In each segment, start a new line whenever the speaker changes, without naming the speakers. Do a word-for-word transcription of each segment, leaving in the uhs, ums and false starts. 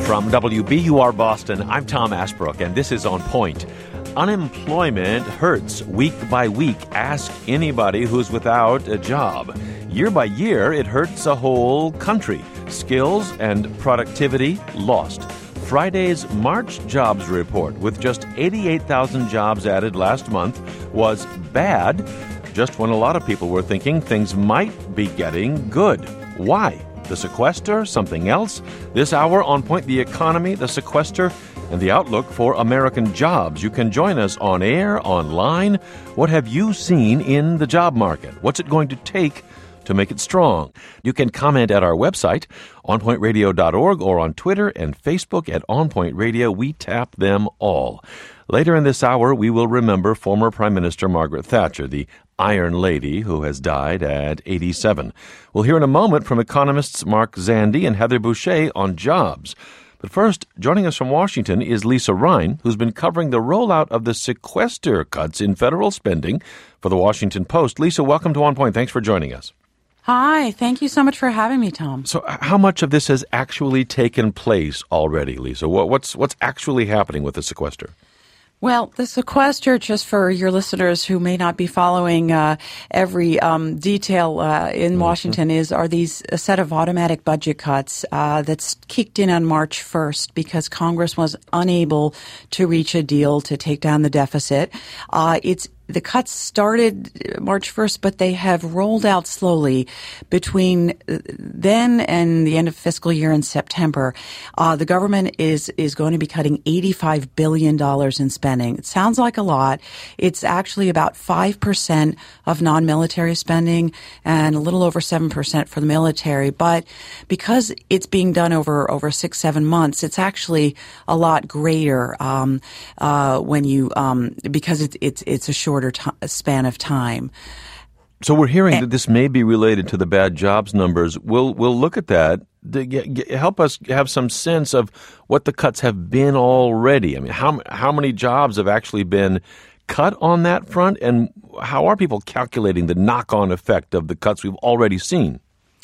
From W B U R Boston, I'm Tom Ashbrook, and this is On Point. Unemployment hurts week by week. Ask anybody who's without a job. Year by year, it hurts a whole country. Skills and productivity lost. Friday's March jobs report, with just eighty-eight thousand jobs added last month, was bad, just when a lot of people were thinking things might be getting good. Why? The sequester? Something else? This hour, On Point, the economy, the sequester, and the outlook for American jobs. You can join us on air, online. What have you seen in the job market? What's it going to take to make it strong? You can comment at our website, on point radio dot org, or on Twitter and Facebook at On Point Radio. We tap them all. Later in this hour, we will remember former Prime Minister Margaret Thatcher, the Iron Lady, who has died at eighty-seven. We'll hear in a moment from economists Mark Zandi and Heather Boushey on jobs. But first, joining us from Washington is Lisa Ryan, who's been covering the rollout of the sequester cuts in federal spending for the Washington Post. Lisa, welcome to On Point. Thanks for joining us.
Hi. Thank you so much for having me, Tom.
So how much of this has actually taken place already, Lisa? What's, what's actually happening with the sequester?
Well, the sequester, just for your listeners who may not be following uh, every um, detail uh, in mm-hmm. Washington, is are these a set of automatic budget cuts uh, that's kicked in on March first because Congress was unable to reach a deal to take down the deficit. Uh, it's The cuts started March first, but they have rolled out slowly between then and the end of fiscal year in September. Uh, the government is is going to be cutting eighty-five billion dollars in spending. It sounds like a lot. It's actually about five percent of non-military spending and a little over seven percent for the military. But because it's being done over, over six, seven months, it's actually a lot greater um, uh, when you um, because it's it's it's a short T- span of time.
So we're hearing and, that this may be related to the bad jobs numbers. We'll we'll look at that to get, get, help us have some sense of what the cuts have been already. I mean, how how many jobs have actually been cut on that front, and how are people calculating the knock-on effect of the cuts we've already seen?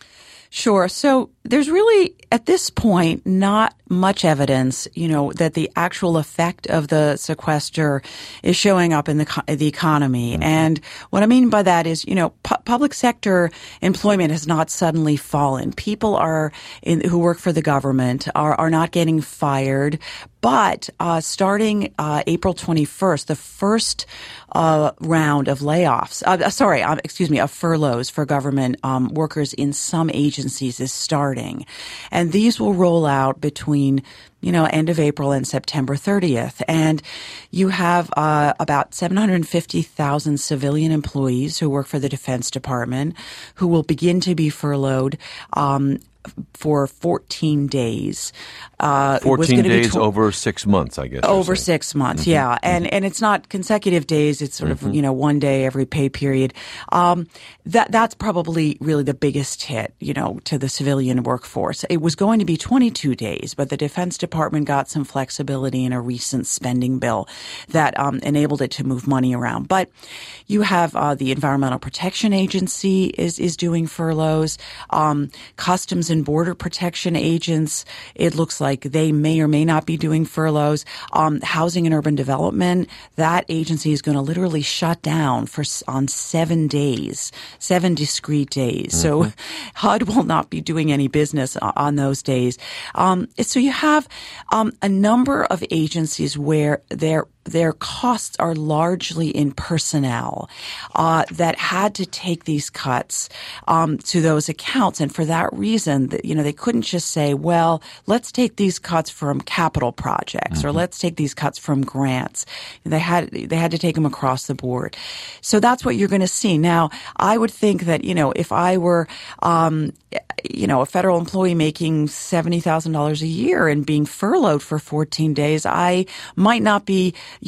Sure. So there's really, at this point, not much evidence, you know, that the actual effect of the sequester is showing up in the the economy. Mm-hmm. And what I mean by that is, you know, pu- public sector employment has not suddenly fallen. People are in, who work for the government are, are not getting fired. But uh, starting uh, April twenty-first, the first uh, round of layoffs, uh, sorry, uh, excuse me, of furloughs for government um, workers in some agencies is starting. And these will roll out between, you know, end of April and September thirtieth. And you have uh, about seven hundred fifty thousand civilian employees who work for the Defense Department who will begin to be furloughed um for fourteen days.
Uh, fourteen days tw- over six months, I guess.
Over six months, mm-hmm. yeah. And mm-hmm. and it's not consecutive days. It's sort mm-hmm. of, you know, one day every pay period. Um, that That's probably really the biggest hit, you know, to the civilian workforce. It was going to be twenty-two days, but the Defense Department got some flexibility in a recent spending bill that um, enabled it to move money around. But you have uh, the Environmental Protection Agency is, is doing furloughs. Um, Customs and Border Protection agents, it looks like they may or may not be doing furloughs. Um, Housing and Urban Development, that agency is going to literally shut down for on seven days, seven discrete days. Mm-hmm. So H U D will not be doing any business on those days. Um, so you have um, a number of agencies where they're their costs are largely in personnel uh, that had to take these cuts um, to those accounts. And for that reason, that, you know, they couldn't just say, well, let's take these cuts from capital projects mm-hmm. or let's take these cuts from grants. They had they had to take them across the board. So that's what you're going to see. Now, I would think that, you know, if I were, um, you know, a federal employee making seventy thousand dollars a year and being furloughed for fourteen days, I might not be, you know,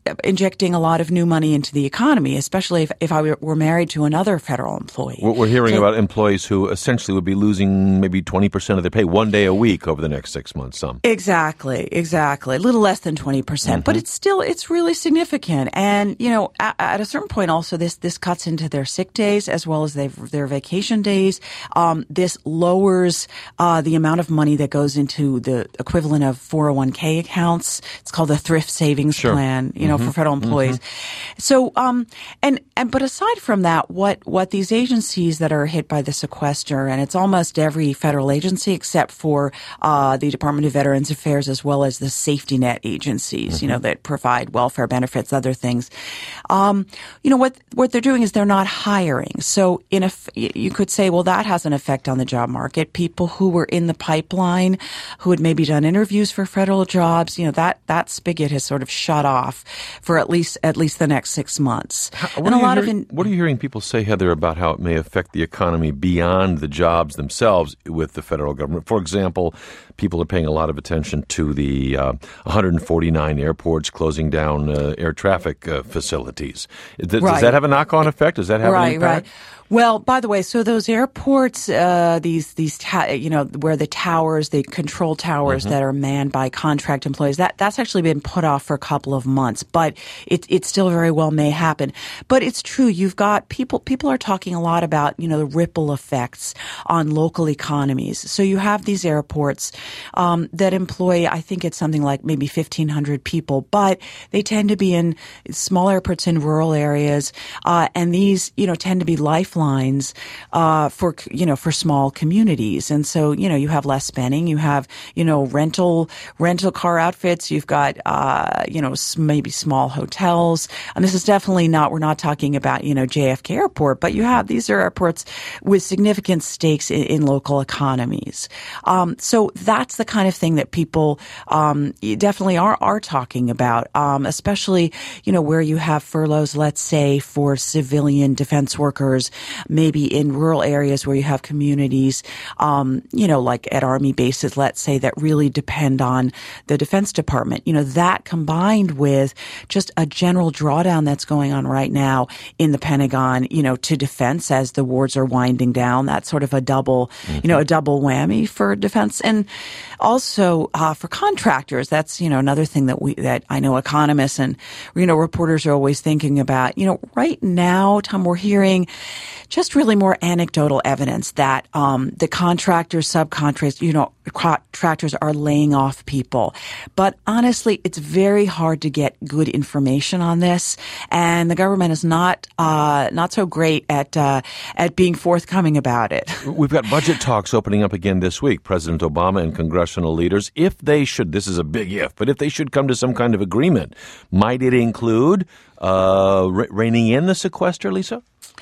injecting a lot of new money into the economy, especially if, if I were married to another federal employee.
We're hearing
so,
about employees who essentially would be losing maybe twenty percent of their pay one day a week over the next six months. Some
Exactly, exactly. A little less than twenty percent, mm-hmm. but it's still, it's really significant. And, you know, at, at a certain point also, this, this cuts into their sick days as well as their, their vacation days. Um, this lowers uh, the amount of money that goes into the equivalent of four oh one k accounts. It's called the thrift savings
sure.
plan, you know, mm-hmm. for federal employees. Mm-hmm. So, um, and, and, but aside from that, what, what these agencies that are hit by the sequester, and it's almost every federal agency except for, uh, the Department of Veterans Affairs as well as the safety net agencies, mm-hmm. you know, that provide welfare benefits, other things. Um, you know, what, what they're doing is they're not hiring. So in a, you could say, well, that has an effect on the job market. People who were in the pipeline, who had maybe done interviews for federal jobs, you know, that, that spigot has sort of shut off for at least, at least the next six months.
How, and a lot hearing, of, in, what are you hearing people say, Heather, about how it may affect the economy beyond the jobs themselves with the federal government? For example, people are paying a lot of attention to the uh, one hundred forty-nine airports closing down uh, air traffic uh, facilities. Does,
right.
does that have a knock-on effect? Does that have
right,
an impact?
Right. Well, by the way, so those airports, uh, these, these, ta- you know, where the towers, the control towers mm-hmm. that are manned by contract employees, that, that's actually been put off for a couple of months, but it, it still very well may happen. But it's true. You've got people, people are talking a lot about, you know, the ripple effects on local economies. So you have these airports, um, that employ, I think it's something like maybe fifteen hundred people, but they tend to be in small airports in rural areas, uh, and these, you know, tend to be lifelines lines uh for you know for small communities. And so you know you have less spending, you have you know rental rental car outfits, you've got uh you know maybe small hotels. And this is definitely not, we're not talking about you know J F K Airport, but you have, these are airports with significant stakes in, in local economies. Um so that's the kind of thing that people um definitely are are talking about, um especially you know where you have furloughs, let's say for civilian defense workers, maybe in rural areas where you have communities, um, you know, like at Army bases, let's say, that really depend on the Defense Department. You know, that combined with just a general drawdown that's going on right now in the Pentagon, you know, to defense as the wars are winding down. That's sort of a double, mm-hmm. you know, a double whammy for defense. And also uh, for contractors, that's, you know, another thing that we, that I know economists and, you know, reporters are always thinking about. You know, right now, Tom, we're hearing just really more anecdotal evidence that um, the contractors, subcontractors, you know, contractors are laying off people. But honestly, it's very hard to get good information on this, and the government is not uh, not so great at uh, at being forthcoming about it.
We've got budget talks opening up again this week. President Obama and congressional leaders, if they should, this is a big if, but if they should come to some kind of agreement, might it include uh, re- reining in the sequester, Lisa?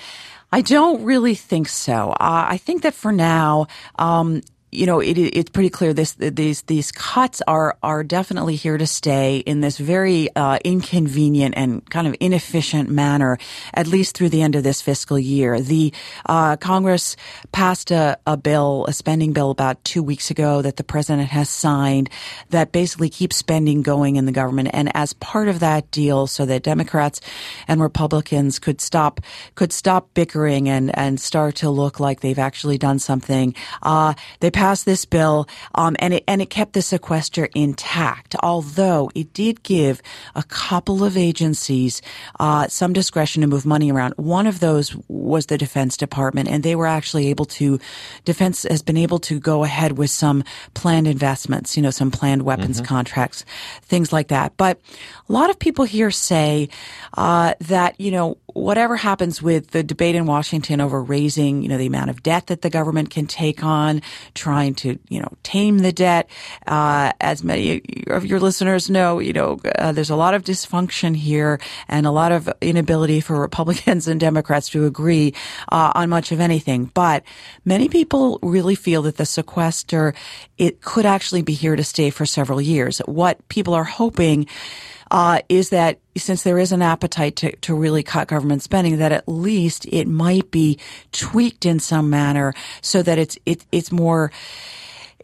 I don't really think so. Uh, I think that for now, um, you know, it, it's pretty clear this, these, these cuts are, are definitely here to stay in this very, uh, inconvenient and kind of inefficient manner, at least through the end of this fiscal year. The, uh, Congress passed a, a bill, a spending bill about two weeks ago that the president has signed that basically keeps spending going in the government. And as part of that deal, so that Democrats and Republicans could stop, could stop bickering and, and start to look like they've actually done something, uh, they passed passed this bill, um, and it and it kept the sequester intact. Although it did give a couple of agencies uh, some discretion to move money around. One of those was the Defense Department, and they were actually able to. Defense has been able to go ahead with some planned investments, you know, some planned weapons mm-hmm. contracts, things like that. But a lot of people here say uh, that you know whatever happens with the debate in Washington over raising, you know, the amount of debt that the government can take on, trying to, you know, tame the debt. Uh, as many of your listeners know, you know, uh, there's a lot of dysfunction here and a lot of inability for Republicans and Democrats to agree uh, on much of anything. But many people really feel that the sequester, it could actually be here to stay for several years. What people are hoping Uh, is that since there is an appetite to, to really cut government spending, that at least it might be tweaked in some manner so that it's it, it's more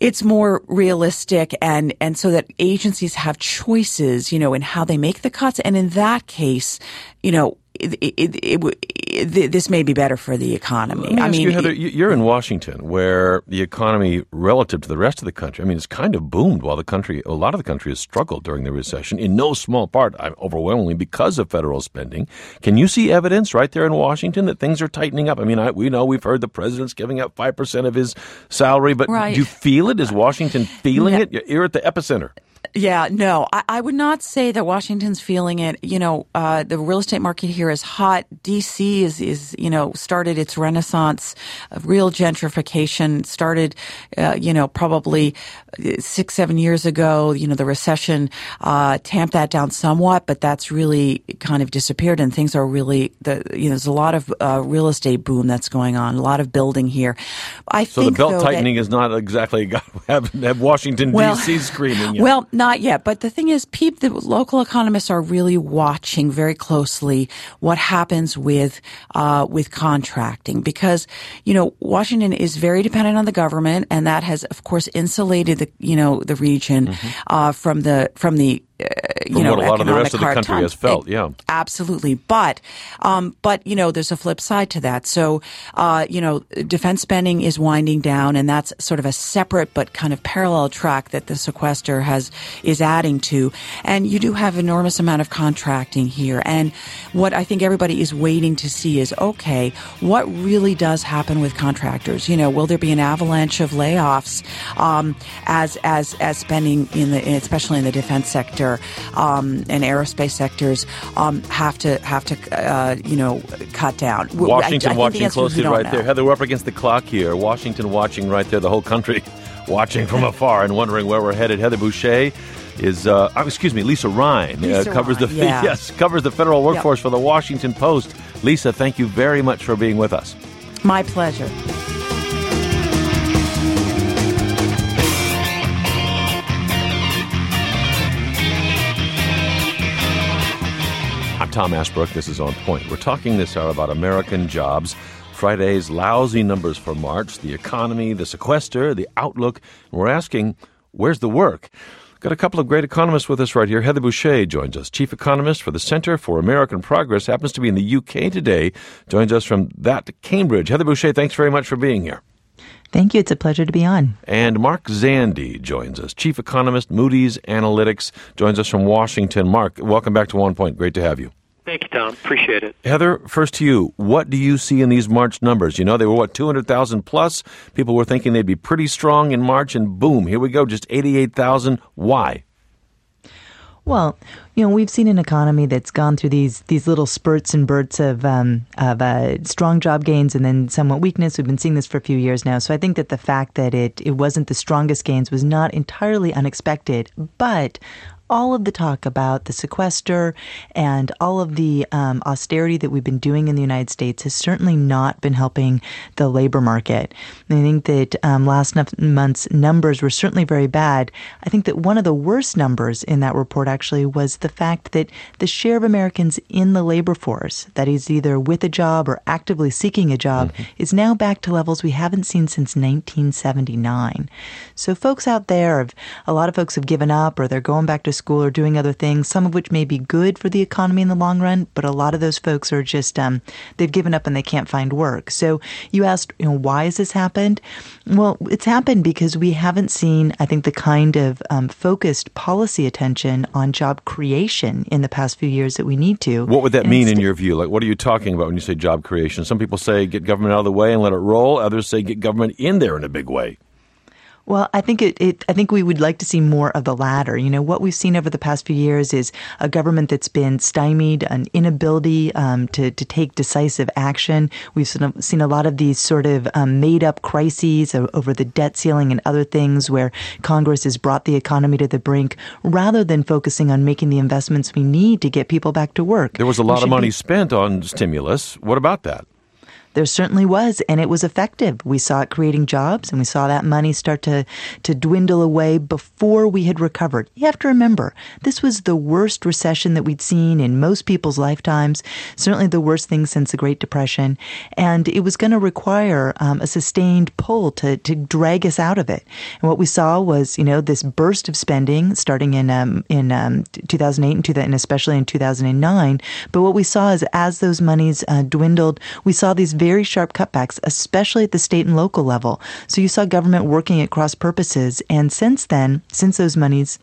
it's more realistic, and, and so that agencies have choices, you know, in how they make the cuts. And in that case, you know, it, it, it, it, this may be better for the economy.
Let me
I
ask
mean,
you, Heather, you're in Washington, where the economy, relative to the rest of the country, I mean, it's kind of boomed while the country, a lot of the country has struggled during the recession, in no small part, overwhelmingly, because of federal spending. Can you see evidence right there in Washington that things are tightening up? I mean, I, we know we've heard the president's giving up five percent of his salary, but
right.
do you feel it? Is Washington feeling
no.
it? You're at the epicenter.
Yeah, no, I, I would not say that Washington's feeling it. You know, uh, the real estate market here is hot. D C is, is, you know, started its renaissance, of real gentrification started, uh, you know, probably six, seven years ago. You know, the recession, uh, tamped that down somewhat, but that's really kind of disappeared, and things are really, the, you know, there's a lot of, uh, real estate boom that's going on, a lot of building here. I
so
think,
the belt
though,
tightening
that,
is not exactly have, have Washington,
well,
D C screaming. Yet.
Well, not yet. But the thing is, people, the local economists are really watching very closely what happens with uh, with contracting, because, you know, Washington is very dependent on the government, and that has, of course, insulated the, you know, the region mm-hmm. uh, from the from the. Uh, you
From
know,
what a lot of the rest of the country
time.
has felt,
it,
yeah.
Absolutely. But, um, but, you know, there's a flip side to that. So, uh, you know, defense spending is winding down, and that's sort of a separate but kind of parallel track that the sequester has, is adding to. And you do have enormous amount of contracting here. And what I think everybody is waiting to see is, okay, what really does happen with contractors? You know, will there be an avalanche of layoffs, um, as, as, as spending in the, especially in the defense sector, Um, and aerospace sectors um, have to have to uh, you know cut down.
Washington
I, I
watching
the
closely right
know.
there. Heather, we're up against the clock here. Washington watching right there. The whole country watching from afar and wondering where we're headed. Heather Boushey is uh, oh, excuse me, Lisa Ryan
Lisa
uh, covers
Ryan,
the
yeah.
yes covers the federal workforce
yep.
for the Washington Post. Lisa, thank you very much for being with us.
My pleasure.
I'm Tom Ashbrook. This is On Point. We're talking this hour about American jobs, Friday's lousy numbers for March, the economy, the sequester, the outlook. And we're asking, where's the work? Got a couple of great economists with us right here. Heather Boushey joins us, chief economist for the Center for American Progress, happens to be in the U K today, joins us from that Cambridge. Heather Boushey, thanks very much for being here.
Thank you. It's a pleasure to be on.
And Mark Zandi joins us, chief economist, Moody's Analytics, joins us from Washington. Mark, welcome back to One Point. Great to have you.
Thank you, Tom. Appreciate it.
Heather, first to you. What do you see in these March numbers? You know, they were, what, two hundred thousand plus? People were thinking they'd be pretty strong in March, and boom, here we go, just eighty-eight thousand. Why?
Well, you know, we've seen an economy that's gone through these these little spurts and bursts of um, of uh, strong job gains and then somewhat weakness. We've been seeing this for a few years now. So I think that the fact that it, it wasn't the strongest gains was not entirely unexpected. But all of the talk about the sequester and all of the um, austerity that we've been doing in the United States has certainly not been helping the labor market. And I think that um, last month's numbers were certainly very bad. I think that one of the worst numbers in that report actually was the fact that the share of Americans in the labor force, that is either with a job or actively seeking a job, mm-hmm. is now back to levels we haven't seen since nineteen seventy-nine. So folks out there, have, a lot of folks have given up, or they're going back to school or doing other things, some of which may be good for the economy in the long run, but a lot of those folks are just, um, they've given up and they can't find work. So you asked, you know, why has this happened? Well, it's happened because we haven't seen, I think, the kind of um, focused policy attention on job creation in the past few years that we need to.
What would that
and
mean in
st-
your view? Like, what are you talking about when you say job creation? Some people say get government out of the way and let it roll. Others say get government in there in a big way.
Well, I think it, it. I think we would like to see more of the latter. You know, what we've seen over the past few years is a government that's been stymied, an inability um, to to take decisive action. We've seen a lot of these sort of um, made-up crises over the debt ceiling and other things, where Congress has brought the economy to the brink, rather than focusing on making the investments we need to get people back to work.
There was a lot of money be- spent on stimulus. What about that?
There certainly was, and it was effective. We saw it creating jobs, and we saw that money start to, to dwindle away before we had recovered. You have to remember, this was the worst recession that we'd seen in most people's lifetimes, certainly the worst thing since the Great Depression, and it was going to require um, a sustained pull to, to drag us out of it. And what we saw was, you know, this burst of spending starting in um, in um, two thousand eight and, two, and especially in two thousand nine. But what we saw is as those monies uh, dwindled, we saw these very sharp cutbacks, especially at the state and local level. So you saw government working at cross purposes. And since then, since those monies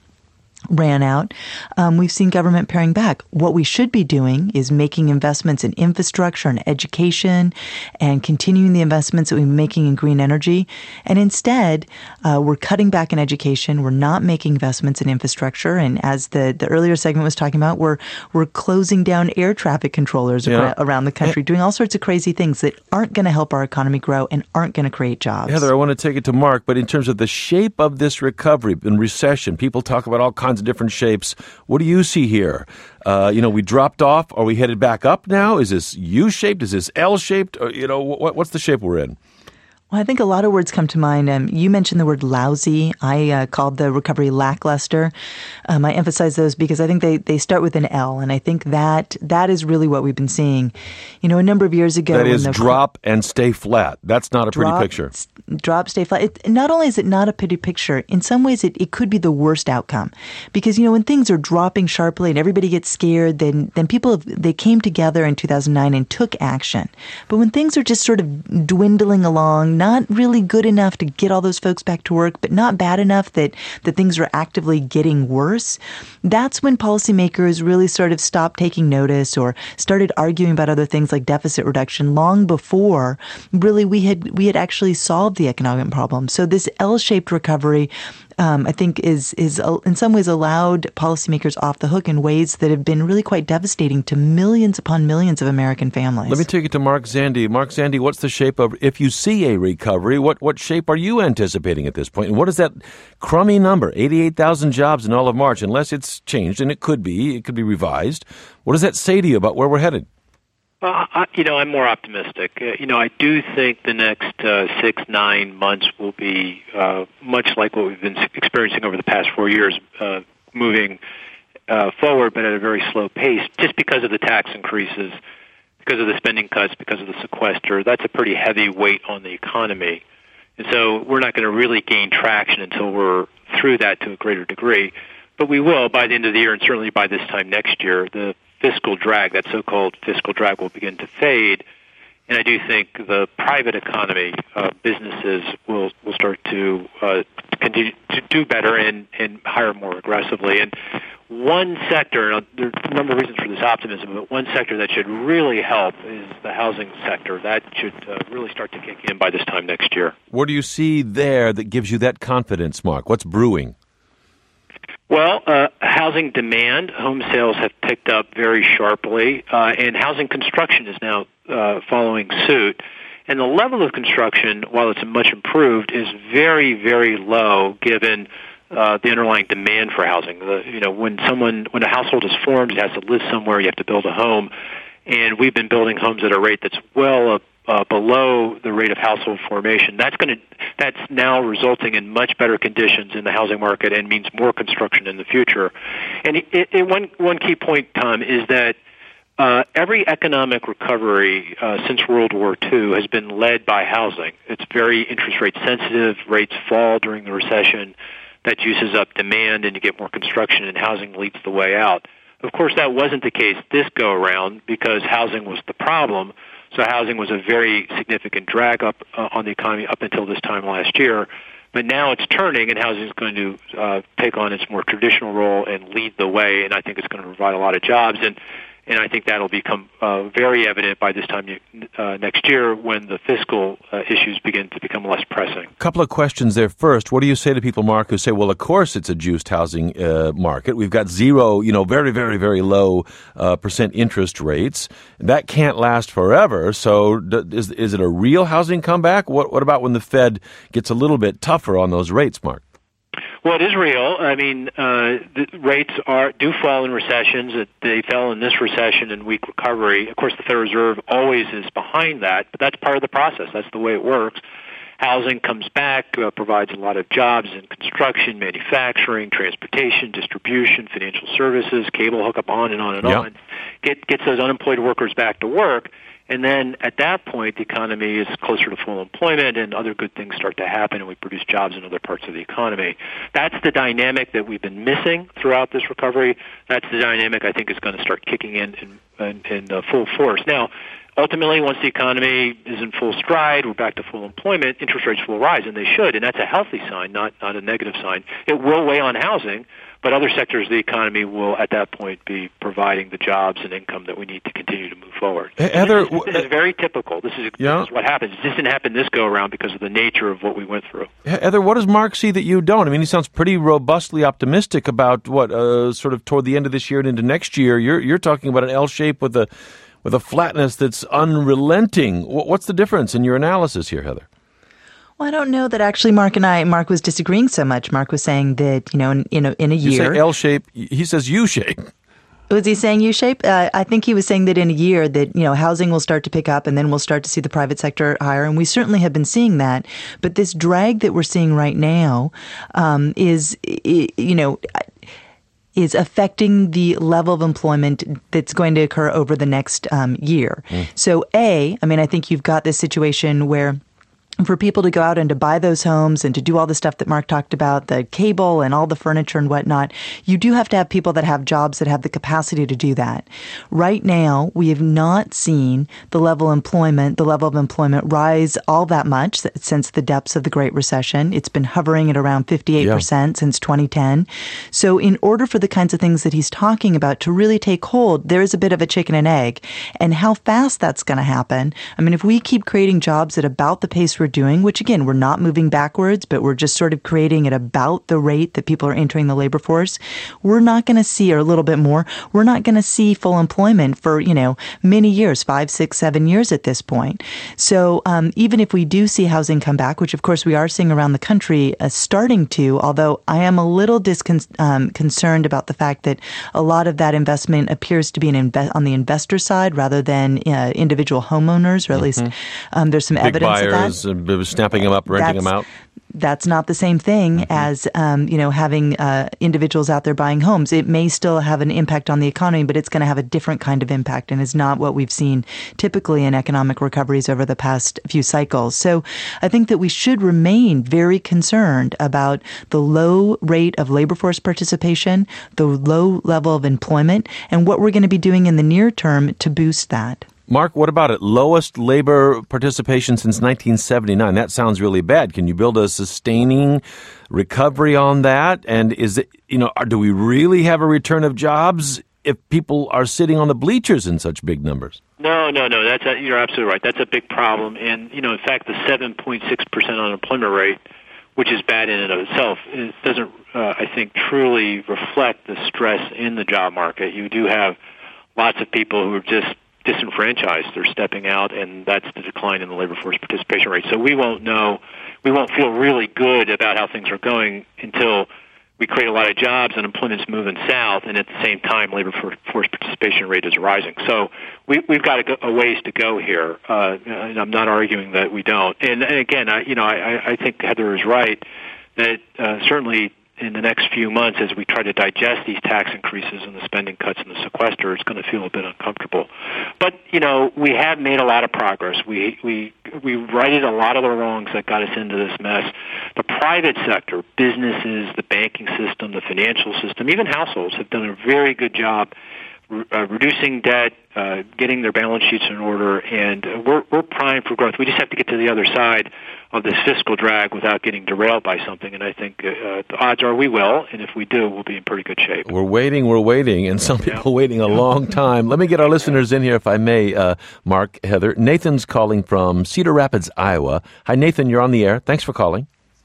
ran out, um, we've seen government paring back. What we should be doing is making investments in infrastructure and education and continuing the investments that we've been making in green energy. And instead, uh, we're cutting back in education. We're not making investments in infrastructure. And as the, the earlier segment was talking about, we're we're closing down air traffic controllers
yeah.
around the country, doing all sorts of crazy things that aren't going to help our economy grow and aren't going to create jobs.
Heather, I want to take it to Mark, but in terms of the shape of this recovery and recession, people talk about all kinds of different shapes. What do you see here? Uh, you know, we dropped off. Are we headed back up now? Is this U-shaped? Is this L-shaped? Or, you know, what, what's the shape we're in?
Well, I think a lot of words come to mind. Um, you mentioned the word lousy. I uh, called the recovery lackluster. Um, I emphasize those because I think they, they start with an L, and I think that that is really what we've been seeing. You know, a number of years ago.
That is
the,
drop and stay flat. That's not a
drop,
pretty picture.
Drop, stay flat. It, not only is it not a pretty picture, in some ways it, it could be the worst outcome. Because, you know, when things are dropping sharply and everybody gets scared, then, then people, have, they came together in two thousand nine and took action. But when things are just sort of dwindling along, not really good enough to get all those folks back to work, but not bad enough that, that things are actively getting worse, that's when policymakers really sort of stopped taking notice or started arguing about other things like deficit reduction long before really we had we had actually solved the economic problem. So this L-shaped recovery, Um, I think is is uh, in some ways allowed policymakers off the hook in ways that have been really quite devastating to millions upon millions of American families.
Let me take it to Mark Zandi. Mark Zandi, what's the shape of, if you see a recovery, what, what shape are you anticipating at this point? And what is that crummy number, eighty-eight thousand jobs in all of March, unless it's changed, and it could be, it could be revised. What does that say to you about where we're headed?
Uh, I, you know, I'm more optimistic. Uh, you know, I do think the next uh, six, nine months will be uh, much like what we've been experiencing over the past four years, uh, moving uh, forward, but at a very slow pace, just because of the tax increases, because of the spending cuts, because of the sequester. That's a pretty heavy weight on the economy. And so we're not going to really gain traction until we're through that to a greater degree. But we will by the end of the year, and certainly by this time next year. The fiscal drag, that so-called fiscal drag, will begin to fade. And I do think the private economy, uh, businesses will, will start to uh, continue to do better and, and hire more aggressively. And one sector, uh, there are a number of reasons for this optimism, but one sector that should really help is the housing sector. That should uh, really start to kick in by this time next year.
What do you see there that gives you that confidence, Mark? What's brewing?
Well, uh, housing demand, home sales have picked up very sharply, uh, and housing construction is now uh, following suit. And the level of construction, while it's much improved, is very, very low given uh, the underlying demand for housing. The, you know, when someone, when a household is formed, it has to live somewhere. You have to build a home, and we've been building homes at a rate that's well up. Uh, below the rate of household formation. That's going to that's now resulting in much better conditions in the housing market and means more construction in the future. And it, it, one one key point, Tom, is that uh, every economic recovery uh, since World War Two has been led by housing. It's very interest rate sensitive. Rates fall during the recession. That juices up demand, and you get more construction, and housing leads the way out. Of course, that wasn't the case this go around because housing was the problem. So housing was a very significant drag up uh, on the economy up until this time last year. But now it's turning, and housing is going to uh, take on its more traditional role and lead the way, and I think it's going to provide a lot of jobs. And And I think that'll become uh, very evident by this time uh, next year when the fiscal uh, issues begin to become less pressing.
A couple of questions there. First, what do you say to people, Mark, who say, well, of course it's a juiced housing uh, market. We've got zero, you know, very, very, very low uh, percent interest rates. That can't last forever. So d- is, is it a real housing comeback? What, what about when the Fed gets a little bit tougher on those rates, Mark?
Well, it is real. I mean, uh, the rates are do fall in recessions. They fell in this recession and weak recovery. Of course, the Federal Reserve always is behind that, but that's part of the process. That's the way it works. Housing comes back, uh, provides a lot of jobs in construction, manufacturing, transportation, distribution, financial services, cable hookup, on and on and
yep.
on. Get, gets those unemployed workers back to work. And then at that point, the economy is closer to full employment and other good things start to happen and we produce jobs in other parts of the economy. That's the dynamic that we've been missing throughout this recovery. That's the dynamic I think is going to start kicking in in, in, in uh, full force. Now, ultimately, once the economy is in full stride, we're back to full employment, interest rates will rise, and they should, and that's a healthy sign, not, not a negative sign. It will weigh on housing, but other sectors of the economy will, at that point, be providing the jobs and income that we need to continue to move forward.
Heather,
this, is, this is very typical. This is,
yeah.
this is what happens. This didn't happen this go-around because of the nature of what we went through.
Heather, what does Mark see that you don't? I mean, he sounds pretty robustly optimistic about what, uh, sort of toward the end of this year and into next year. You're, you're talking about an L shape with a with a flatness that's unrelenting. What's the difference in your analysis here, Heather?
Well, I don't know that actually Mark and I, Mark was disagreeing so much. Mark was saying that, you know, in, in, a, in a
you
year.
You say L shape, he says U shape.
Was he saying U-shape? Uh, I think he was saying that in a year that, you know, housing will start to pick up and then we'll start to see the private sector hire. And we certainly have been seeing that. But this drag that we're seeing right now um, is, you know, is affecting the level of employment that's going to occur over the next um, year. Mm. So A, I mean, I think you've got this situation where for people to go out and to buy those homes and to do all the stuff that Mark talked about, the cable and all the furniture and whatnot, you do have to have people that have jobs that have the capacity to do that. Right now, we have not seen the level of employment, the level of employment rise all that much since the depths of the Great Recession. It's been hovering at around fifty-eight percent yeah. since twenty ten. So in order for the kinds of things that he's talking about to really take hold, there is a bit of a chicken and egg. And how fast that's going to happen, I mean, if we keep creating jobs at about the pace we're doing, which again, we're not moving backwards, but we're just sort of creating at about the rate that people are entering the labor force, we're not going to see, or a little bit more, we're not going to see full employment for, you know, many years, five, six, seven years at this point. So um, even if we do see housing come back, which of course we are seeing around the country uh, starting to, although I am a little discon- um, concerned about the fact that a lot of that investment appears to be an inve- on the investor side rather than uh, individual homeowners, or at least um, there's some
Big
evidence
buyers,
of that.
Uh, snapping them up, renting
That's,
them out.
That's not the same thing mm-hmm. as, um, you know, having uh, individuals out there buying homes. It may still have an impact on the economy, but it's going to have a different kind of impact and is not what we've seen typically in economic recoveries over the past few cycles. So I think that we should remain very concerned about the low rate of labor force participation, the low level of employment, and what we're going to be doing in the near term to boost that.
Mark, what about it? Lowest labor participation since nineteen seventy-nine. That sounds really bad. Can you build a sustaining recovery on that? And is it, you know, do we really have a return of jobs if people are sitting on the bleachers in such big numbers?
No, no, no. That's a, you're absolutely right. That's a big problem. And, you know, in fact, the seven point six percent unemployment rate, which is bad in and of itself, it doesn't, uh, I think, truly reflect the stress in the job market. You do have lots of people who are just disenfranchised. They're stepping out, and that's the decline in the labor force participation rate. So we won't know, we won't feel really good about how things are going until we create a lot of jobs and employment's moving south, and at the same time, labor force participation rate is rising. So we, we've got a, go, a ways to go here, uh, and I'm not arguing that we don't. And, and again, I, you know, I, I think Heather is right that uh, certainly in the next few months, as we try to digest these tax increases and the spending cuts and the sequester, it's going to feel a bit uncomfortable. But, you know, we have made a lot of progress. We we we righted a lot of the wrongs that got us into this mess. The private sector, businesses, the banking system, the financial system, even households have done a very good job uh, reducing debt, uh, getting their balance sheets in order, and we're we're primed for growth. We just have to get to the other side of this fiscal drag without getting derailed by something, and I think uh, the odds are we will, and if we do, we'll be in pretty good shape.
We're waiting, we're waiting, and some people
yeah.
waiting a long time. Let me get our listeners in here, if I may, uh, Mark, Heather. Nathan's calling from Cedar Rapids, Iowa. Hi, Nathan, you're on the air. Thanks for calling.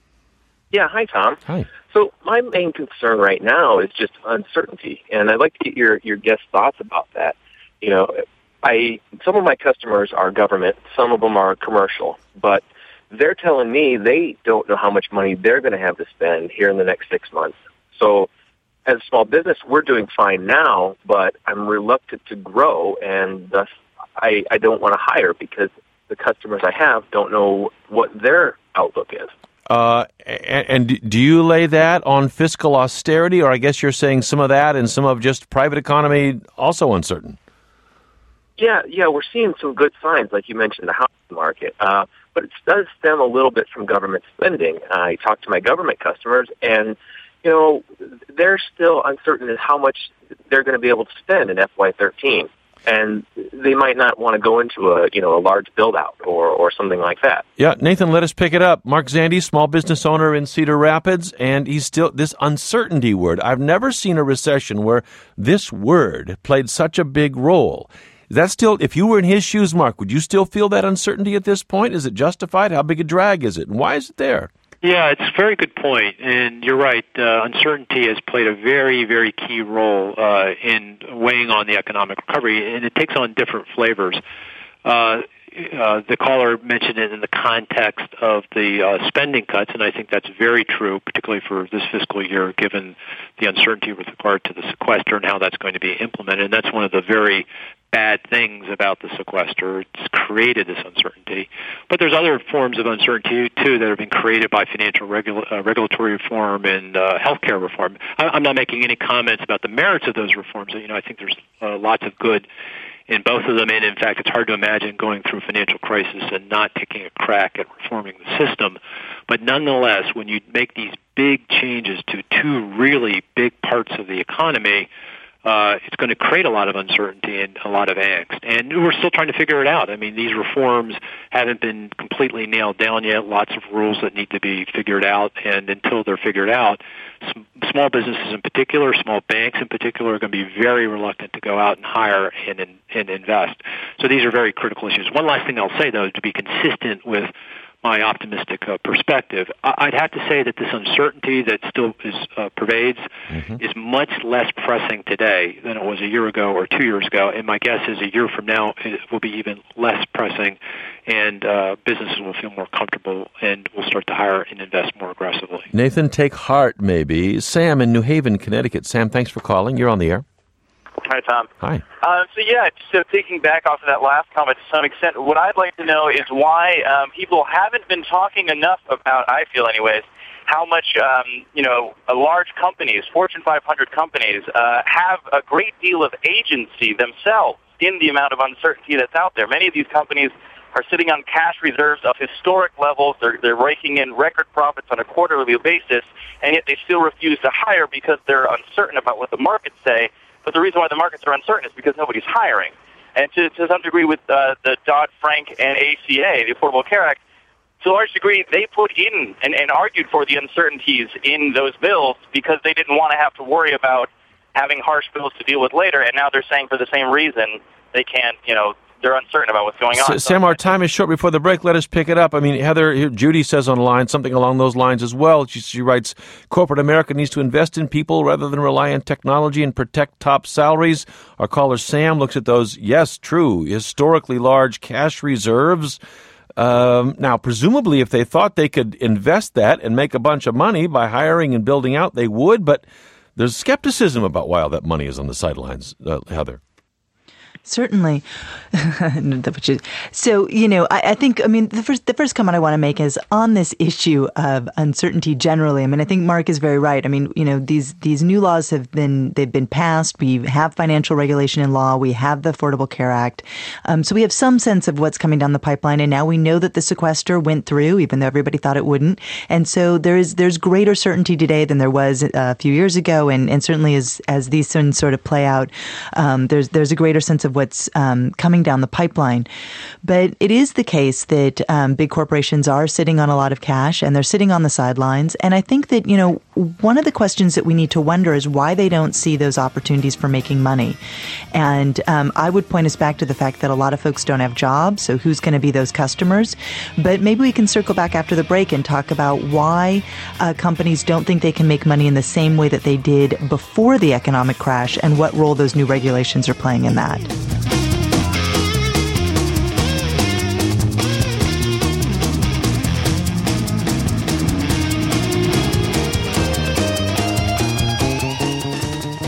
Yeah, hi, Tom.
Hi.
So my main concern right now is just uncertainty, and I'd like to get your, your guest thoughts about that. You know, I some of my customers are government, some of them are commercial, but they're telling me they don't know how much money they're going to have to spend here in the next six months. So as a small business, we're doing fine now, but I'm reluctant to grow, and thus I, I don't want to hire because the customers I have don't know what their outlook is.
Uh, and, and do you lay that on fiscal austerity, or I guess you're saying some of that and some of just private economy also uncertain?
Yeah, yeah, we're seeing some good signs, like you mentioned, the housing market. Uh, but it does stem a little bit from government spending. I talked to my government customers, and, you know, they're still uncertain as how much they're going to be able to spend in F Y thirteen. And they might not want to go into a, you know, a large build-out or, or something like that.
Yeah, Nathan, let us pick it up. Mark Zandi, small business owner in Cedar Rapids, and he's still, this uncertainty word. I've never seen a recession where this word played such a big role. Is that still, if you were in his shoes, Mark, would you still feel that uncertainty at this point? Is it justified? How big a drag is it? And why is it there?
Yeah, it's a very good point, and you're right. Uh, uncertainty has played a very, very key role uh, in weighing on the economic recovery, and it takes on different flavors. Uh, uh, the caller mentioned it in the context of the uh, spending cuts, and I think that's very true, particularly for this fiscal year, given the uncertainty with regard to the sequester and how that's going to be implemented. And that's one of the very bad things about the sequester. It's created this uncertainty. But there's other forms of uncertainty, too, that have been created by financial regula- uh, regulatory reform and uh, healthcare reform. I- I'm not making any comments about the merits of those reforms. You know, I think there's uh, lots of good in both of them, and in fact, it's hard to imagine going through a financial crisis and not taking a crack at reforming the system. But nonetheless, when you make these big changes to two really big parts of the economy, Uh, it's going to create a lot of uncertainty and a lot of angst. And we're still trying to figure it out. I mean, these reforms haven't been completely nailed down yet. Lots of rules that need to be figured out. And until they're figured out, sm- small businesses in particular, small banks in particular, are going to be very reluctant to go out and hire and, and, and invest. So these are very critical issues. One last thing I'll say, though, to be consistent with my optimistic uh, perspective, I'd have to say that this uncertainty that still is uh, pervades mm-hmm. is much less pressing today than it was a year ago or two years ago. And my guess is a year from now it will be even less pressing, and uh, businesses will feel more comfortable and will start to hire and invest more aggressively.
Nathan, take heart, maybe. Sam in New Haven, Connecticut. Sam, thanks for calling. You're on the air.
Hi, Tom.
Hi.
Uh, so, yeah, so taking back off of that last comment to some extent, what I'd like to know is why um, people haven't been talking enough about, I feel anyways, how much, um, you know, large companies, Fortune five hundred companies, uh, have a great deal of agency themselves in the amount of uncertainty that's out there. Many of these companies are sitting on cash reserves of historic levels. They're, they're raking in record profits on a quarterly basis, and yet they still refuse to hire because they're uncertain about what the markets say. But the reason why the markets are uncertain is because nobody's hiring. And to, to some degree with uh, the Dodd-Frank and A C A, the Affordable Care Act, to a large degree, they put in and, and argued for the uncertainties in those bills because they didn't want to have to worry about having harsh bills to deal with later. And now they're saying for the same reason they can't, you know, they're uncertain about what's going on.
So, Sam, our time is short. Before the break, let us pick it up. I mean, Heather, Judy says online something along those lines as well. She, she writes, corporate America needs to invest in people rather than rely on technology and protect top salaries. Our caller, Sam, looks at those, yes, true, historically large cash reserves. Um, now, presumably, if they thought they could invest that and make a bunch of money by hiring and building out, they would. But there's skepticism about why all that money is on the sidelines, uh, Heather.
Certainly. So, you know, I, I think, I mean, the first the first comment I want to make is on this issue of uncertainty generally. I mean, I think Mark is very right. I mean, you know, these these new laws have been, they've been passed. We have financial regulation in law. We have the Affordable Care Act. Um, so we have some sense of what's coming down the pipeline. And now we know that the sequester went through, even though everybody thought it wouldn't. And so there is, there's greater certainty today than there was a few years ago. And, and certainly as, as these things sort of play out, um, there's, there's a greater sense of what's um, coming down the pipeline. But it is the case that um, big corporations are sitting on a lot of cash and they're sitting on the sidelines. And I think that, you know, one of the questions that we need to wonder is why they don't see those opportunities for making money. And um, I would point us back to the fact that a lot of folks don't have jobs. So who's going to be those customers? But maybe we can circle back after the break and talk about why uh, companies don't think they can make money in the same way that they did before the economic crash and what role those new regulations are playing in that.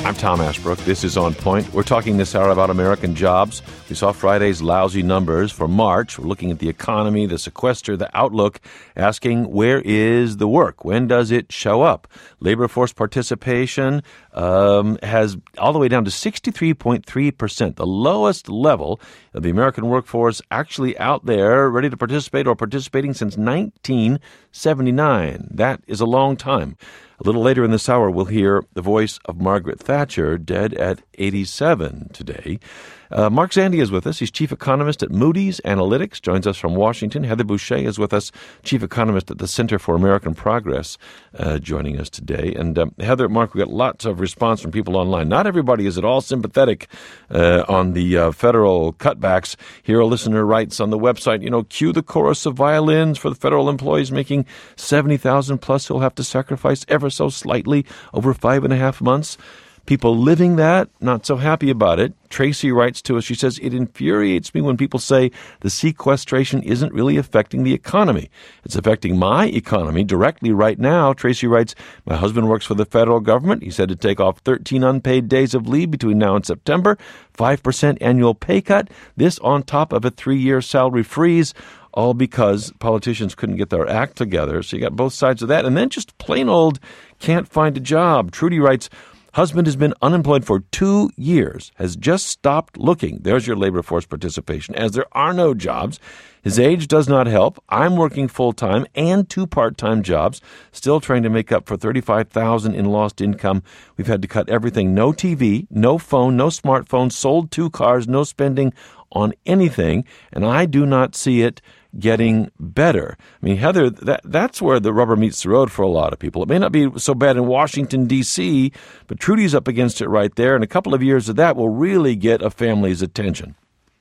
I'm Tom Ashbrook. This is On Point. We're talking this hour about American jobs. We saw Friday's lousy numbers for March. We're looking at the economy, the sequester, the outlook, asking where is the work? When does it show up? Labor force participation um, has all the way down to sixty-three point three percent, the lowest level of the American workforce actually out there ready to participate or participating since nineteen seventy-nine. That is a long time. A little later in this hour, we'll hear the voice of Margaret Thatcher, dead at eighty-seven today. Uh, Mark Zandi is with us. He's chief economist at Moody's Analytics, joins us from Washington. Heather Boucher is with us, chief economist at the Center for American Progress, uh, joining us today. And um, Heather, Mark, we got lots of response from people online. Not everybody is at all sympathetic uh, on the uh, federal cutbacks. Here a listener writes on the website, you know, cue the chorus of violins for the federal employees making seventy thousand dollars plus who'll have to sacrifice ever so slightly over five and a half months. People living that, not so happy about it. Tracy writes to us, she says, it infuriates me when people say the sequestration isn't really affecting the economy. It's affecting my economy directly right now. Tracy writes, my husband works for the federal government. He said to take off thirteen unpaid days of leave between now and September, five percent annual pay cut, this on top of a three-year salary freeze, all because politicians couldn't get their act together. So you got both sides of that. And then just plain old can't find a job. Trudy writes, husband has been unemployed for two years, has just stopped looking. There's your labor force participation, as there are no jobs. His age does not help. I'm working full-time and two part-time jobs, still trying to make up for thirty-five thousand dollars in lost income. We've had to cut everything. No T V, no phone, no smartphone, sold two cars, no spending on anything, and I do not see it getting better. I mean, Heather, that that's where the rubber meets the road for a lot of people. It may not be so bad in Washington, D C, but Trudy's up against it right there, and a couple of years of that will really get a family's attention.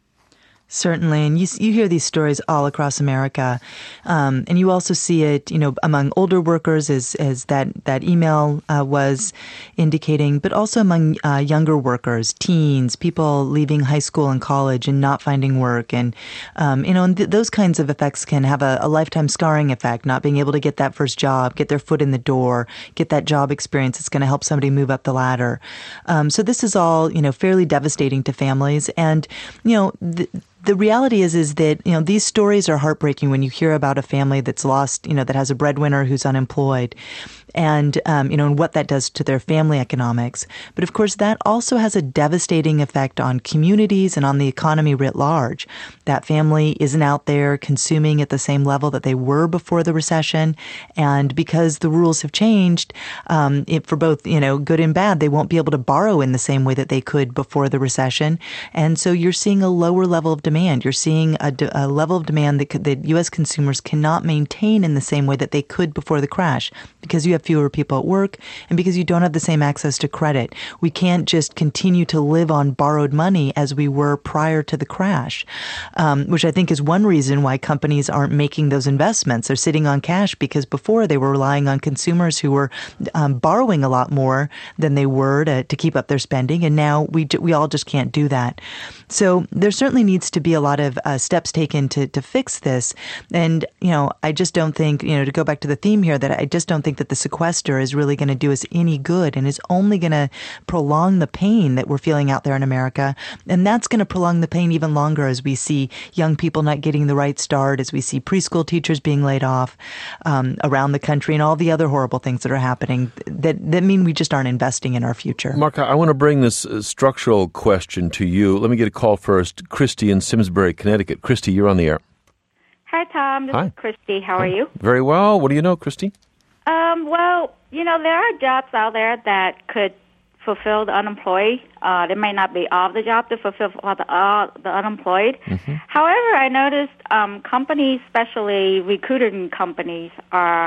Certainly, and you you hear these stories all across America, um, and you also see it, you know, among older workers, as as that that email uh, was indicating, but also among uh, younger workers, teens, people leaving high school and college and not finding work, and um, you know, and th- those kinds of effects can have a, a lifetime scarring effect. Not being able to get that first job, get their foot in the door, get that job experience, it's going to help somebody move up the ladder. Um, so this is all, you know, fairly devastating to families, and you know. Th- The reality is, is that, you know, these stories are heartbreaking when you hear about a family that's lost, you know, that has a breadwinner who's unemployed, and, um, you know, and what that does to their family economics. But of course, that also has a devastating effect on communities and on the economy writ large. That family isn't out there consuming at the same level that they were before the recession. And because the rules have changed, um, it, for both, you know, good and bad, they won't be able to borrow in the same way that they could before the recession. And so you're seeing a lower level of demand. Demand. You're seeing a, a level of demand that, could, that U S consumers cannot maintain in the same way that they could before the crash, because you have fewer people at work and because you don't have the same access to credit. We can't just continue to live on borrowed money as we were prior to the crash, um, which I think is one reason why companies aren't making those investments. They're sitting on cash because before they were relying on consumers who were um, borrowing a lot more than they were to, to keep up their spending, and now we we all just can't do that. So there certainly needs to be a lot of uh, steps taken to, to fix this. And, you know, I just don't think, you know, to go back to the theme here, that I just don't think that the sequester is really going to do us any good and is only going to prolong the pain that we're feeling out there in America. And that's going to prolong the pain even longer as we see young people not getting the right start, as we see preschool teachers being laid off um, around the country, and all the other horrible things that are happening that, that mean we just aren't investing in our future.
Mark, I want to bring this uh, structural question to you. Let me get a call first. Christy in Simsbury, Connecticut. Christy, you're on the air.
Hi, Tom. This
Hi.
is Christy. How
Hi.
are you?
Very well. What do you know, Christy?
Um, well, you know, there are jobs out there that could fulfill the unemployed. Uh, there may not be all the jobs to fulfill for the, uh, the unemployed. Mm-hmm. However, I noticed um, companies, especially recruiting companies, are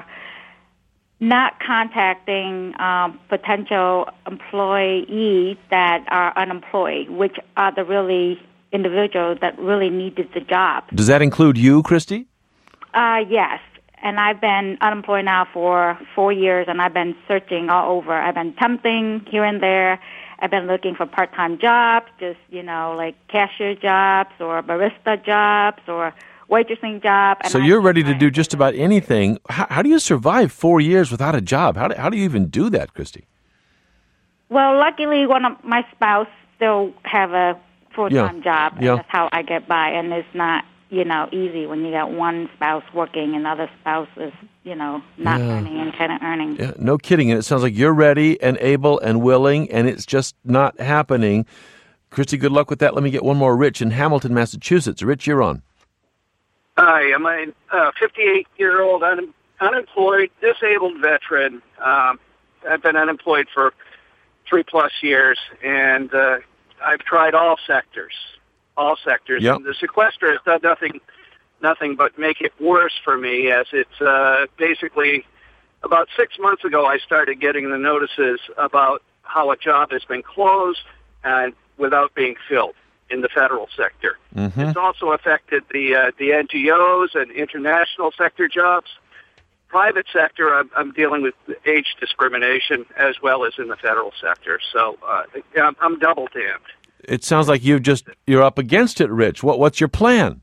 not contacting um, potential employees that are unemployed, which are the really individuals that really needed the job.
Does that include you, Christy?
Uh, yes. And I've been unemployed now for four years, and I've been searching all over. I've been temping here and there. I've been looking for part-time jobs, just, you know, like cashier jobs or barista jobs or waitressing jobs.
So you're ready to do just about anything. How, how do you survive four years without a job? How do, how do you even do that, Christy?
Well, luckily, one of my spouse still have a full-time
Yeah.
job, and
Yeah.
that's how I get by. And it's not, you know, easy when you got one spouse working and the other spouse is, you know, not
Yeah.
earning and kind of earning.
Yeah, no kidding. And it sounds like you're ready and able and willing, and it's just not happening. Christy, good luck with that. Let me get one more. Rich in Hamilton, Massachusetts. Rich, you're on.
Hi, I'm a uh, fifty-eight-year-old un- unemployed, disabled veteran. Um, I've been unemployed for three-plus years, and uh, I've tried all sectors, all sectors.
Yep.
And the sequester has done nothing, nothing but make it worse for me, as it's uh, basically about six months ago I started getting the notices about how a job has been closed and without being filled in the federal sector.
Mm-hmm.
It's also affected the uh, the N G Os and international sector jobs. Private sector, I'm, I'm dealing with age discrimination as well as in the federal sector. So uh, I'm, I'm double damned.
It sounds like you've just you're up against it, Rich. What what's your plan?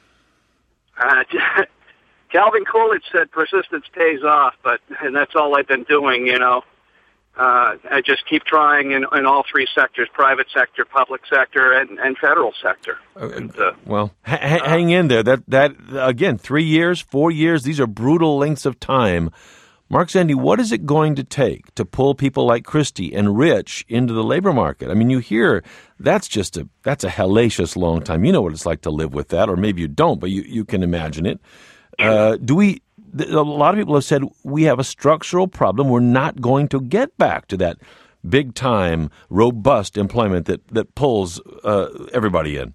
Uh, Calvin Coolidge said persistence pays off, but and that's all I've been doing. You know, uh, I just keep trying in, in all three sectors: private sector, public sector, and, and federal sector. And, uh,
Well, ha- ha- hang in there. That that again, three years, four years. These are brutal lengths of time. Mark Zandi, what is it going to take to pull people like Christy and Rich into the labor market? I mean, you hear that's just a that's a hellacious long time. You know what it's like to live with that, or maybe you don't, but you, you can imagine it. Uh, do we? A lot of people have said we have a structural problem. We're not going to get back to that big time, robust employment that that pulls uh, everybody in.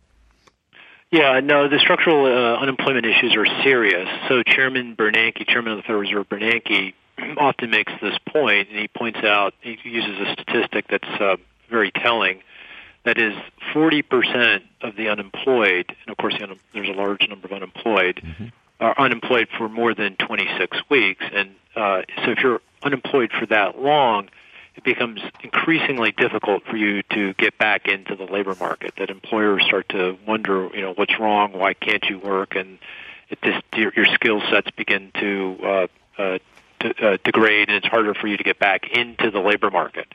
Yeah, no, the structural uh, unemployment issues are serious. So Chairman Bernanke, Chairman of the Federal Reserve Bernanke, often makes this point, and he points out, he uses a statistic that's uh, very telling, that is forty percent of the unemployed, and of course the un- there's a large number of unemployed, mm-hmm. are unemployed for more than twenty-six weeks. And uh, so if you're unemployed for that long, it becomes increasingly difficult for you to get back into the labor market, that employers start to wonder, you know, what's wrong, why can't you work, and it just, your, your skill sets begin to, uh, uh, to uh, degrade, and it's harder for you to get back into the labor market.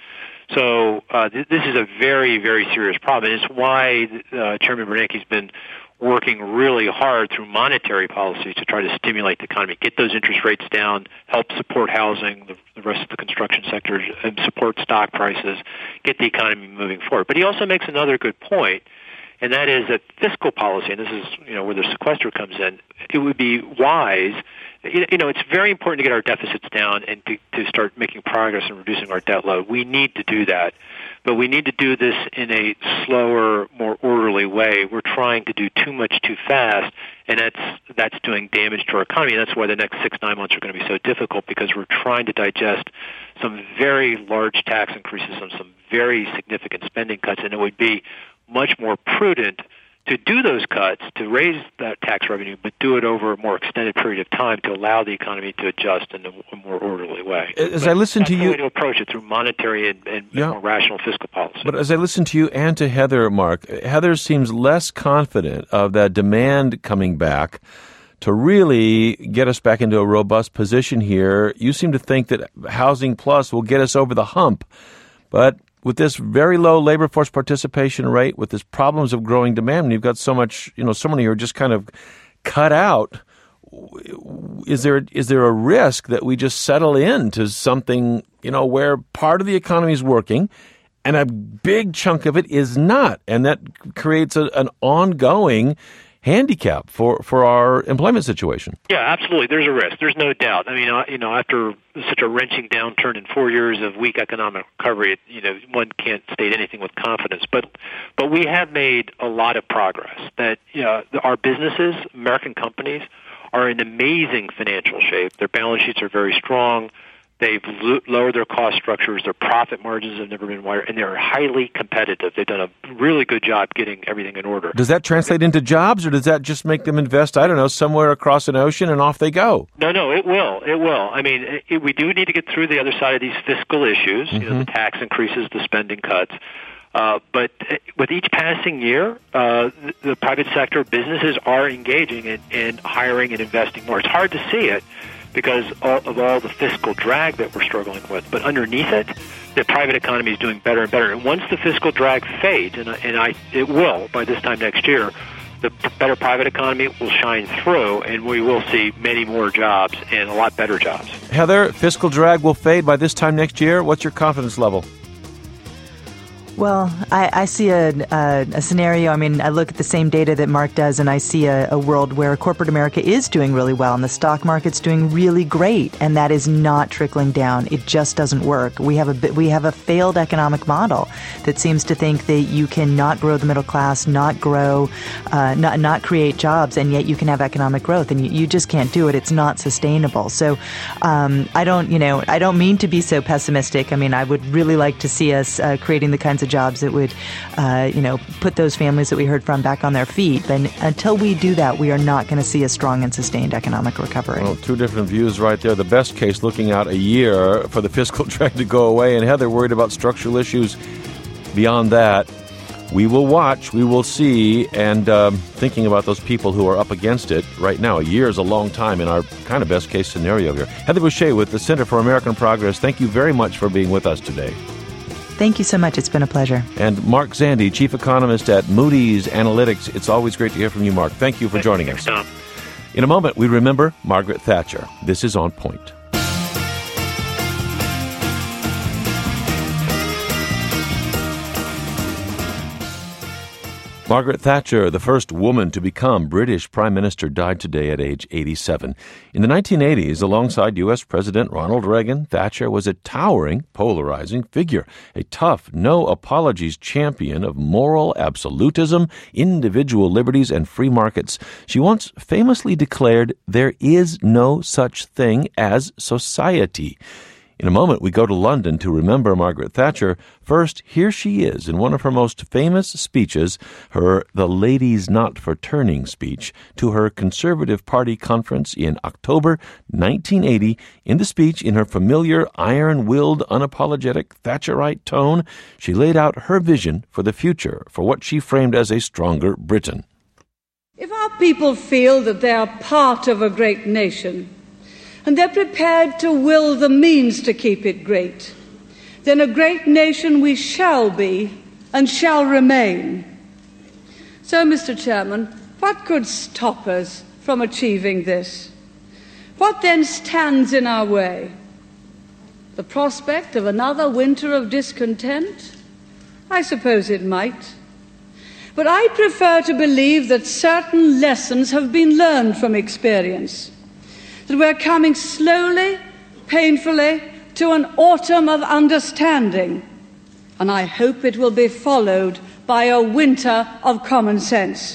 So uh, th- this is a very, very serious problem, and it's why uh, Chairman Bernanke's been working really hard through monetary policies to try to stimulate the economy, get those interest rates down, help support housing, the, the rest of the construction sector, and support stock prices, get the economy moving forward. But he also makes another good point, and that is that fiscal policy, and this is, you know, where the sequester comes in, it would be wise. You know, it's very important to get our deficits down and to, to start making progress in reducing our debt load. We need to do that. But we need to do this in a slower, more orderly way. We're trying to do too much too fast, and that's that's doing damage to our economy. And that's why the next six, nine months are going to be so difficult, because we're trying to digest some very large tax increases and some very significant spending cuts, and it would be much more prudent to do those cuts, to raise that tax revenue, but do it over a more extended period of time to allow the economy to adjust in a, a more orderly way.
As
but
I listen to
that's
you,
the way to approach it, through monetary and, and
yeah.
more rational fiscal policy.
But as I listen to you and to Heather, Mark, Heather seems less confident of that demand coming back to really get us back into a robust position here. You seem to think that Housing Plus will get us over the hump, but with this very low labor force participation rate, with this problems of growing demand, and you've got so much, you know, so many who are just kind of cut out, is there is there a risk that we just settle into something, you know, where part of the economy is working and a big chunk of it is not, and that creates a, an ongoing handicap for, for our employment situation?
Yeah, absolutely. There's a risk. There's no doubt. I mean, uh, you know, after such a wrenching downturn in four years of weak economic recovery, it, you know, one can't state anything with confidence. But, but we have made a lot of progress. That you know, our businesses, American companies, are in amazing financial shape. Their balance sheets are very strong. They've lo- lowered their cost structures. Their profit margins have never been wider, and they're highly competitive. They've done a really good job getting everything in order.
Does that translate into jobs, or does that just make them invest, I don't know, somewhere across an ocean and off they go?
No, no, it will. It will. I mean, it, it, we do need to get through the other side of these fiscal issues, mm-hmm. you know, the tax increases, the spending cuts. Uh, but with each passing year, uh, the, the private sector businesses are engaging in, in hiring and investing more. It's hard to see it because of all the fiscal drag that we're struggling with. But underneath it, the private economy is doing better and better. And once the fiscal drag fades, and, and I, it will by this time next year, the better private economy will shine through, and we will see many more jobs and a lot better jobs.
Heather, fiscal drag will fade by this time next year. What's your confidence level?
Well, I, I see a, a, a scenario. I mean, I look at the same data that Mark does, and I see a, a world where corporate America is doing really well, and the stock market's doing really great, and that is not trickling down. It just doesn't work. We have a we have a failed economic model that seems to think that you can not grow the middle class, not grow, uh, not not create jobs, and yet you can have economic growth, and you, you just can't do it. It's not sustainable. So, um, I don't, you know, I don't mean to be so pessimistic. I mean, I would really like to see us uh, creating the kinds of jobs that would, uh, you know, put those families that we heard from back on their feet. But until we do that, we are not going to see a strong and sustained economic recovery.
Well, two different views right there. The best case, looking out a year for the fiscal drag to go away, and Heather worried about structural issues beyond that. We will watch, we will see, and um, thinking about those people who are up against it right now. A year is a long time in our kind of best case scenario here. Heather Boushey with the Center for American Progress, thank you very much for being with us today.
Thank you so much. It's been a pleasure.
And Mark Zandi, Chief Economist at Moody's Analytics. It's always great to hear from you, Mark. Thank you for joining us. In a moment, we remember Margaret Thatcher. This is On Point. Margaret Thatcher, the first woman to become British Prime Minister, died today at age eighty-seven. In the nineteen eighties, alongside U S President Ronald Reagan, Thatcher was a towering, polarizing figure, a tough, no-apologies champion of moral absolutism, individual liberties, and free markets. She once famously declared, "There is no such thing as society." In a moment, we go to London to remember Margaret Thatcher. First, here she is in one of her most famous speeches, her The Ladies Not for Turning speech, to her Conservative Party conference in October nineteen eighty. In the speech, in her familiar iron-willed, unapologetic Thatcherite tone, she laid out her vision for the future, for what she framed as a stronger Britain.
If our people feel that they are part of a great nation, and they're prepared to will the means to keep it great, then a great nation we shall be and shall remain. So, Mister Chairman, what could stop us from achieving this? What then stands in our way? The prospect of another winter of discontent? I suppose it might. But I prefer to believe that certain lessons have been learned from experience, that we're coming slowly, painfully, to an autumn of understanding, and I hope it will be followed by a winter of common sense.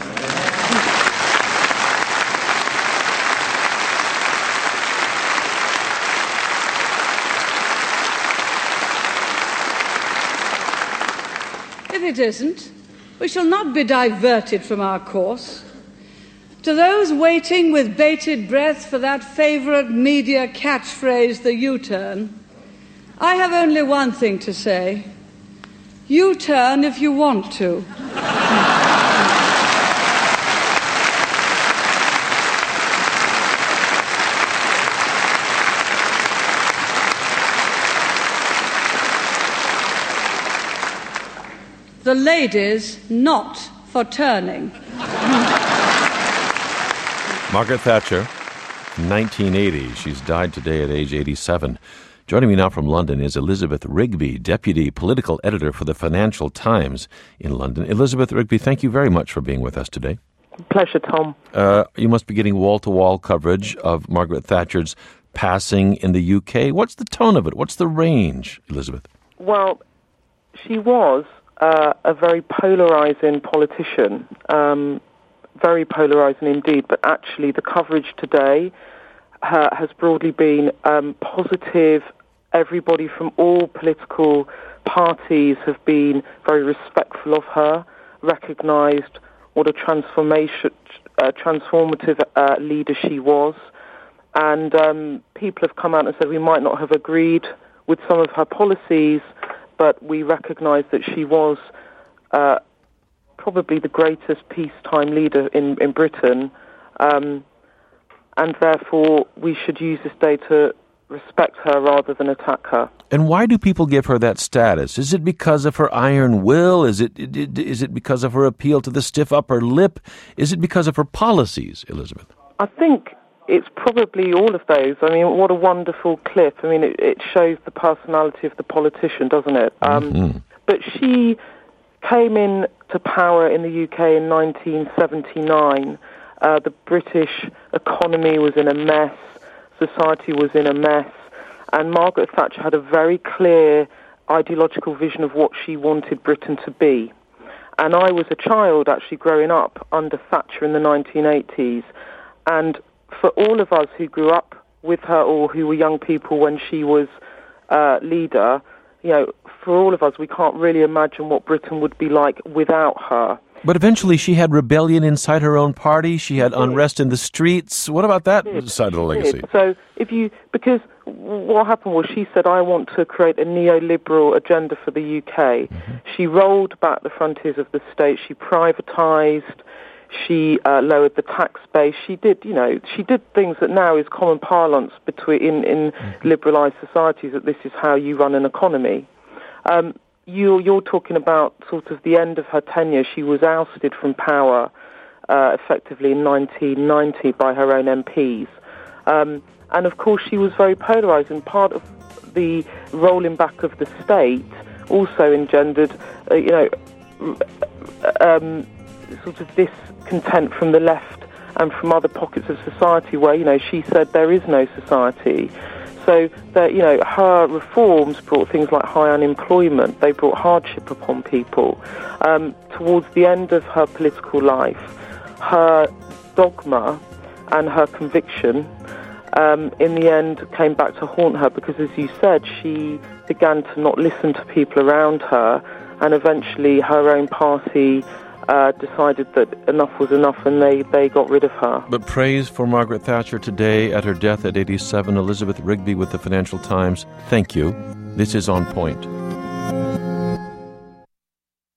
If it isn't, we shall not be diverted from our course. To those waiting with bated breath for that favourite media catchphrase, the U-turn, I have only one thing to say. U-turn if you want to. The ladies not for turning.
Margaret Thatcher, nineteen eighty. She's died today at age eighty-seven. Joining me now from London is Elizabeth Rigby, Deputy Political Editor for the Financial Times in London. Elizabeth Rigby, thank you very much for being with us today.
Pleasure, Tom.
Uh, you must be getting wall-to-wall coverage of Margaret Thatcher's passing in the U K. What's the tone of it? What's the range, Elizabeth?
Well, she was uh, a very polarising politician. Um Very polarising indeed, but actually the coverage today uh, has broadly been um, positive. Everybody from all political parties have been very respectful of her, recognised what a transformation, uh, transformative uh, leader she was, and um, people have come out and said we might not have agreed with some of her policies, but we recognise that she was uh, probably the greatest peacetime leader in, in Britain, um, and therefore we should use this day to respect her rather than attack her.
And why do people give her that status? Is it because of her iron will? Is it is it because of her appeal to the stiff upper lip? Is it because of her policies, Elizabeth?
I think it's probably all of those. I mean, what a wonderful clip. I mean, it, it shows the personality of the politician, doesn't it? Um, mm-hmm. But she came in to power in the U K in nineteen seventy-nine. Uh, the British economy was in a mess. Society was in a mess. And Margaret Thatcher had a very clear ideological vision of what she wanted Britain to be. And I was a child actually growing up under Thatcher in the nineteen eighties. And for all of us who grew up with her or who were young people when she was uh, leader, you know, for all of us, we can't really imagine what Britain would be like without her.
But eventually she had rebellion inside her own party. She had unrest in the streets. What about that side of the legacy?
So if you, because what happened was she said, I want to create a neoliberal agenda for the U K. Mm-hmm. She rolled back the frontiers of the state. She privatised. She uh, lowered the tax base. She did, you know, she did things that now is common parlance between in, in mm-hmm. liberalised societies, that this is how you run an economy. Um, you, you're talking about sort of the end of her tenure. She was ousted from power uh, effectively in nineteen ninety by her own M Ps. Um, and of course she was very polarised, and part of the rolling back of the state also engendered, uh, you know, um, sort of discontent from the left and from other pockets of society where, you know, she said there is no society. So that, you know, her reforms brought things like high unemployment. They brought hardship upon people. Um, towards the end of her political life, her dogma and her conviction, um, in the end, came back to haunt her because, as you said, she began to not listen to people around her, and eventually her own party Uh, decided that enough was enough, and they, they got rid of her.
But praise for Margaret Thatcher today at her death at eighty-seven. Elizabeth Rigby with the Financial Times. Thank you. This is On Point.